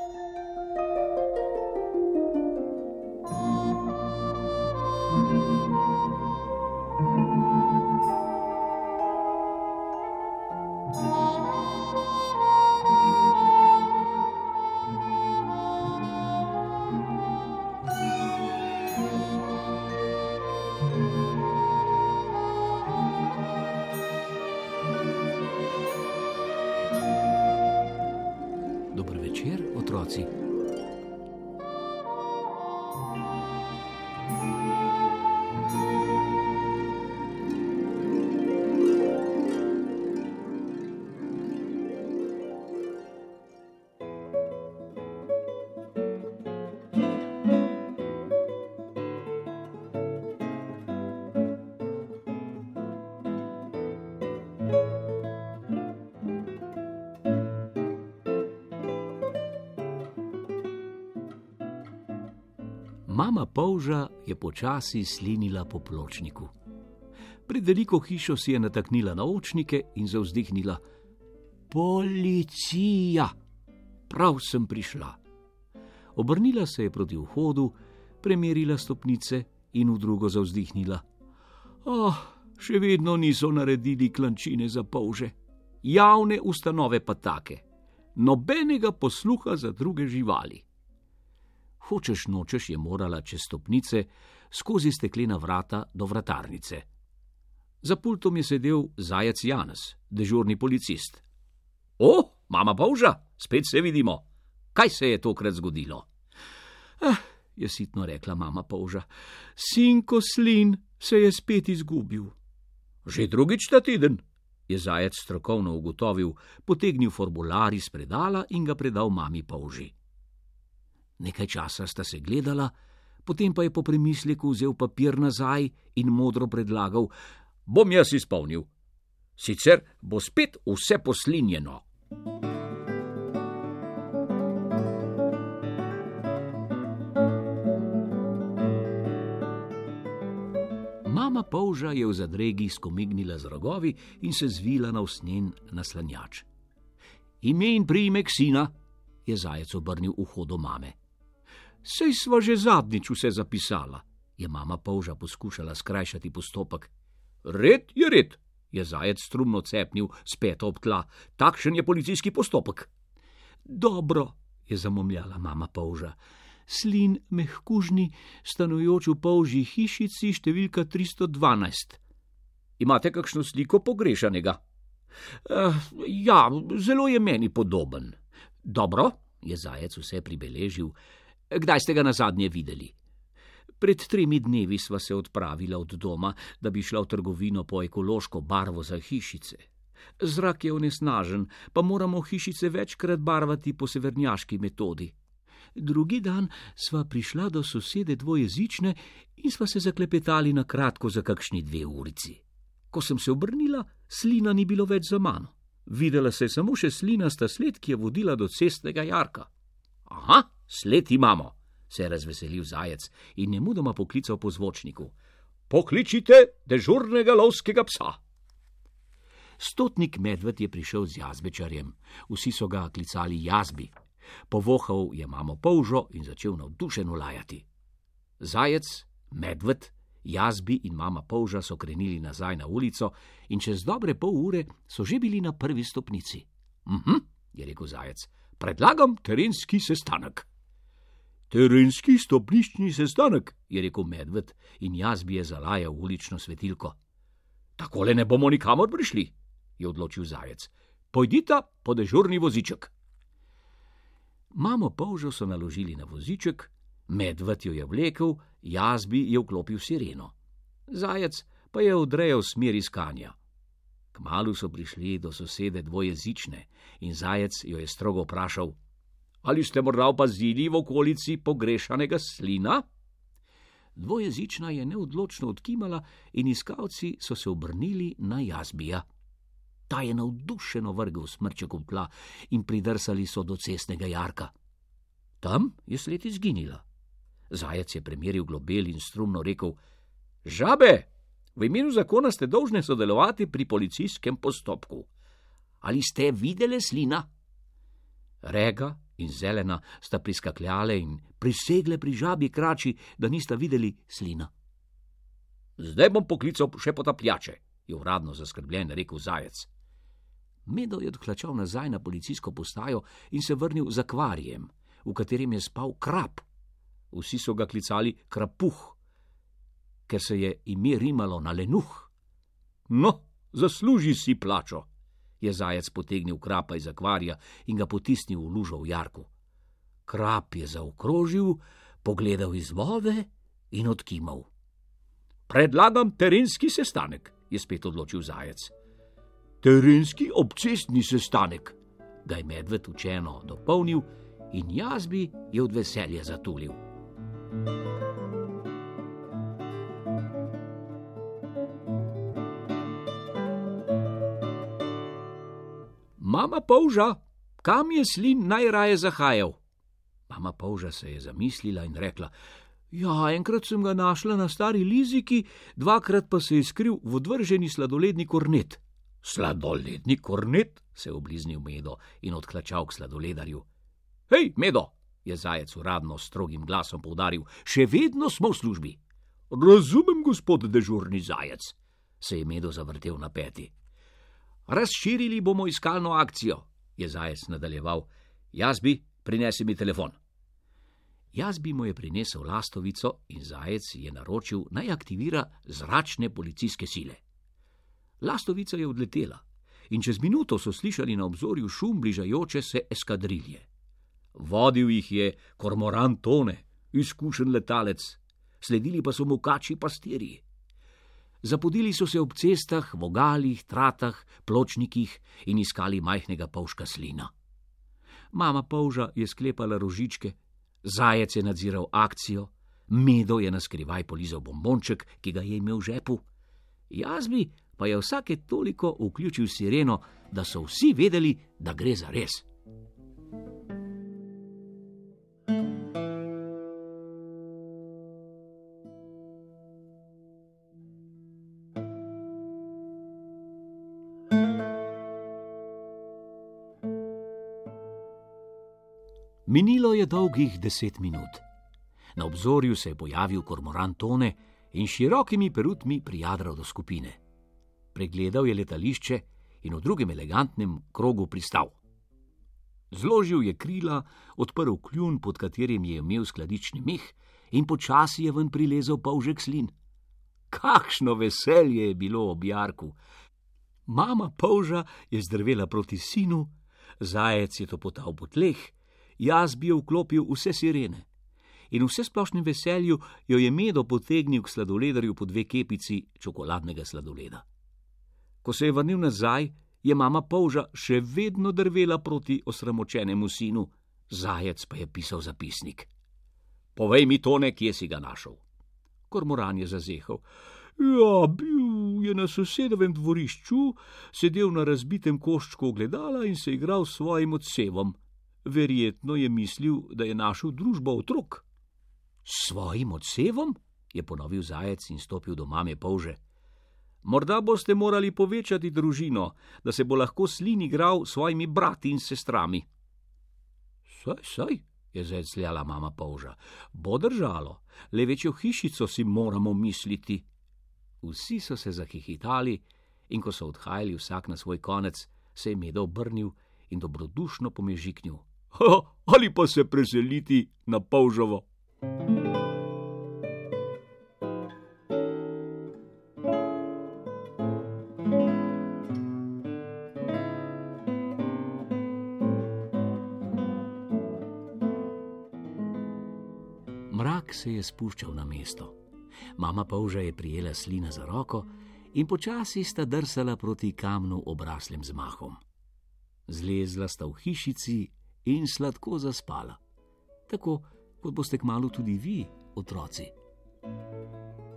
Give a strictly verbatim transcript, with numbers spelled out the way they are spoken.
Dober večer, otroci. Mama polža je počasi slinila po pločniku. Pred veliko hišo si je nataknila naočnike in zavzdihnila: Policija! Prav sem prišla. Obrnila se je proti vhodu, premerila stopnice in v drugo zavzdihnila: Oh, še vedno niso naredili klančine za polže. Javne ustanove pa take. Nobenega posluha za druge živali. Hočeš nočeš je morala čez stopnice skozi steklena vrata do vratarnice. Za pultom je sedel zajac Janez, dežurni policist. O, mama polža, spet se vidimo. Kaj se je tokrat zgodilo? Ah, je sitno rekla mama polža. Sinko Slin se je spet izgubil. Že drugič ta teden, je zajac strokovno ugotovil, potegnil formular iz predala in ga predal mami polži. Nekaj časa sta se gledala, potem pa je po premisleku vzel papir nazaj in modro predlagal: Bom jaz izpolnil. Sicer bo spet vse poslinjeno. Mama polža je v zadregi skomignila z rogovi in se zvila na usnjen naslanjač. Ime in priimek sina, je zajac obrnil uho do mame. Sej sva že zadnjič vse zapisala, je mama polža poskušala skrajšati postopek. Red je red, je zajac strumno cepnil s peto ob tla. Takšen je policijski postopek. Dobro, je zamomljala mama polža. Slin mehkužni, stanujoč v polžji hišici številka tristo dvanajst. Imate kakšno sliko pogrešanega? Uh, ja, zelo je meni podoben. Dobro, je zajac vse pribeležil. Kdaj ste ga nazadnje videli? Pred tremi dnevi sva se odpravila od doma, da bi šla v trgovino po ekološko barvo za hišice. Zrak je onesnažen, pa moramo hišice večkrat barvati po severnjaški metodi. Drugi dan sva prišla do sosede dvojezične in sva se zaklepetali na kratko za kakšni dve urici. Ko sem se obrnila, Slina ni bilo več za mano. Videla se je samo še slinasta sled, ki je vodila do cestnega jarka. Aha, sled imamo, se je razveselil zajac in nemudoma poklical po zvočniku. Pokličite dežurnega lovskega psa. Stotnik medved je prišel z jazbečarjem. Vsi so ga klicali Jazbi. Povohal je mamo polžo in začel navdušeno lajati. Zajec, medved, Jazbi in mama polža so krenili nazaj na ulico in čez dobre pol ure so že bili na prvi stopnici. Mhm, je rekel zajac, predlagam terenski sestanek. Terenski stopnični sestanek, je rekel medved in Jazbi je zalajal ulično svetilko. Takole ne bomo nikamor prišli, je odločil zajec. Pojdita po dežurni voziček. Mamo polžo so naložili na voziček, medved jo je vlekel, Jazbi je vklopil sireno. Zajec pa je odrejal smer iskanja. Kmalu so prišli do sosede dvojezične in zajec jo je strogo vprašal: Ali ste morda opazili v okolici pogrešanega Slina? Dvojezična je neodločno odkimala in iskalci so se obrnili na Jazbija. Ta je navdušeno vrgel smrček v tla in pridrsali so do cestnega jarka. Tam je sled izginila. Zajec je premeril globel in strumno rekel: Žabe, v imenu zakona ste dolžne sodelovati pri policijskem postopku. Ali ste videli Slina? Rega in zelena sta priskakljale in prisegle pri žabi krači, da nista videli slina. Zdaj bom poklical še potapljače, je uradno zaskrbljen rekel zajec. Medo je odklačal nazaj na policijsko postajo in se vrnil z akvarijem, v katerem je spal krab. Vsi so ga klicali Krapuh, ker se je ime rimalo na lenuh. No, zasluži si plačo, je zajec potegnil krapa iz akvarija in ga potisnil v lužo v jarku. Krap je zaokrožil, pogledal iz vode in odkimal. Predlagam terenski sestanek, je spet odločil zajec. Terenski obcestni sestanek, ga je medved učeno dopolnil in Jazbi je od veselja zatulil. Mama Polža, kam je slin najraje zahajal? Mama Polža se je zamislila in rekla, ja, enkrat sem ga našla na stari liziki, dvakrat pa se je skril v odvrženi sladoledni kornet. Sladoledni kornet, se je obliznil Medo in odklačal k sladoledarju. Hej, Medo, je zajec uradno s strogim glasom poudaril, še vedno smo v službi. Razumem, gospod dežurni zajec, se je Medo zavrtel na peti. Razširili bomo iskalno akcijo, je zajec nadaljeval. Jazbi, prinesi mi telefon. Jazbi mu je prinesel lastovico in zajec je naročil, naj aktivira zračne policijske sile. Lastovica je odletela in čez minuto so slišali na obzorju šum bližajoče se eskadrilje. Vodil jih je kormoran Tone, izkušen letalec, sledili pa so mu kačji pastirji. Zapodili so se ob cestah, vogalih, tratah, pločnikih in iskali majhnega polžka slina. Mama Polža je sklepala rožičke, zajec je nadziral akcijo, Medo je naskrivaj polizal bombonček, ki ga je imel v žepu. Jazbi pa je vsake toliko vključil sireno, da so vsi vedeli, da gre za res. Minilo je dolgih deset minut. Na obzorju se je pojavil kormoran Tone in širokimi perutmi prijadral do skupine. Pregledal je letališče in v drugem elegantnem krogu pristal. Zložil je krila, odprl kljun, pod katerim je imel skladični meh, in počasi je ven prilezel polžek slin. Kakšno veselje je bilo ob jarku! Mama Polža je zdrvela proti sinu, zajec je topotal po tleh, Jazbi je vklopil vse sirene in v vsesplošnem veselju jo je Medo potegnil k sladoledarju po dve kepici čokoladnega sladoleda. Ko se je vrnil nazaj, je mama Polža še vedno drvela proti osramočenemu sinu, zajec pa je pisal zapisnik. Povej mi, Tone, kje si ga našel? Kormoran je zazehal. Ja, bil je na sosedovem dvorišču, sedel na razbitem koščku ogledala in se igral s svojim odsevom. Verjetno je mislil, da je našel družbo otrok. S svojim odsevom? Je ponovil zajec in stopil do mame Polže. Morda boste morali povečati družino, da se bo lahko slin igral s svojimi brati in sestrami. Saj, saj, je zecljala mama Polža. Bo držalo, le večjo hišico si moramo misliti. Vsi so se zahihitali in ko so odhajali vsak na svoj konec, se je Medo obrnil in dobrodušno pomežiknil. Ha, ali pa se preseliti na Polžovo. Mrak se je spuščal na mesto. Mama Polža je prijela slina za roko in počasi sta drsala proti kamnu obraslem z mahom. Zlezla sta v hišici in sladko zaspala, tako kot boste kmalu tudi vi, otroci.